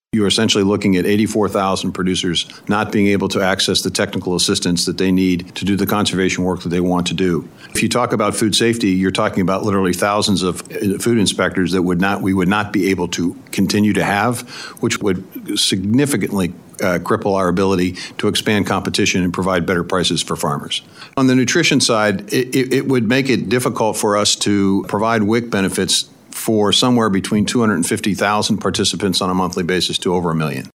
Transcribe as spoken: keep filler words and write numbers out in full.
You're essentially looking at eighty-four thousand producers not being able to access the technical assistance that they need to do the conservation work that they want to do. If you talk about food safety, you're talking about literally thousands of food inspectors that would not we would not be able to continue to have, which would significantly Uh, cripple our ability to expand competition and provide better prices for farmers. On the nutrition side, it, it, it would make it difficult for us to provide W I C benefits for somewhere between two hundred fifty thousand participants on a monthly basis to over a million.